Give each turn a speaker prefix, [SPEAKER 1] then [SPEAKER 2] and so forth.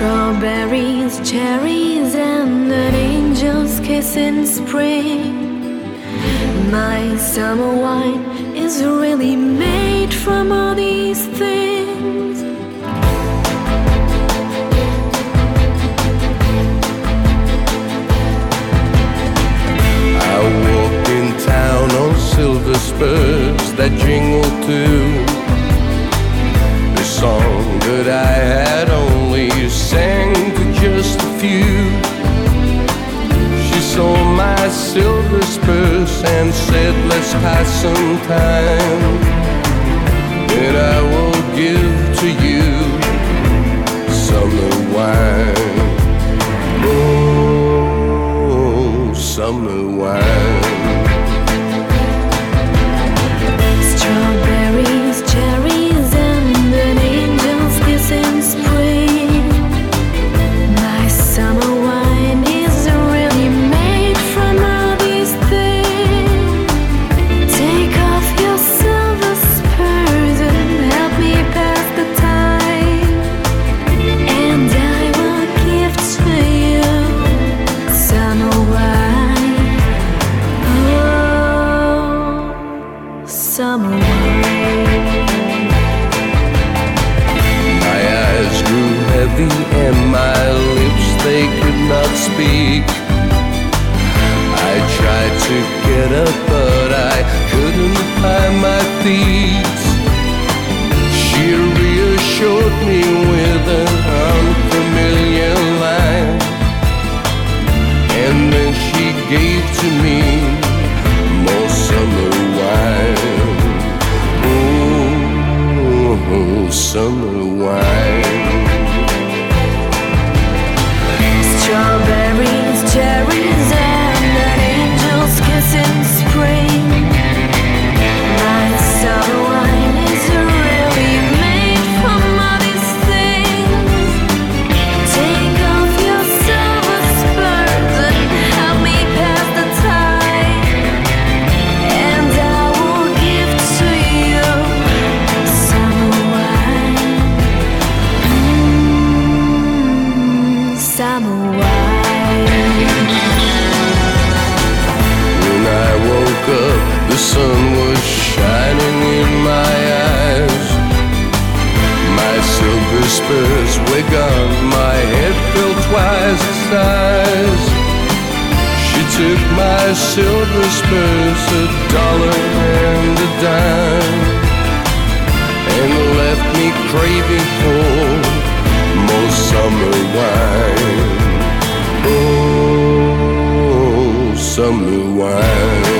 [SPEAKER 1] Strawberries, cherries, and an angel's kiss in spring. My summer wine is really made from all these things.
[SPEAKER 2] I walked in town on silver spurs that jingle too. The song that I had only sang to just a few. She saw my silver spurs and said, let's pass some time, and I will give to you summer wine. Oh, summer wine.
[SPEAKER 1] Strawberries, cherries, and an angel's kiss in spring. My summer wine is really made from all these things. Take off your silver spurs and help me pass the time, and I will give to you summer wine. Oh, summer wine.
[SPEAKER 2] My eyes grew heavy and my lips, they could not speak. I tried to get up, but I couldn't find my feet. She reassured me with an unfamiliar line, and then she gave to me more summer wine. Oh, summer wine.
[SPEAKER 1] Strawberries, cherries, and an angel's kiss in spring. My summer wine is really made from all these things. Take off your silver spurs and help me pass the time, and I will give to you summer wine. Summer wine.
[SPEAKER 2] When I woke up, the sun was shining in my eyes. My silver spurs were gone, my head felt twice the size. She took my silver spurs, $1 and a dime, and left me craving for more summer wine. Oh, summer wine.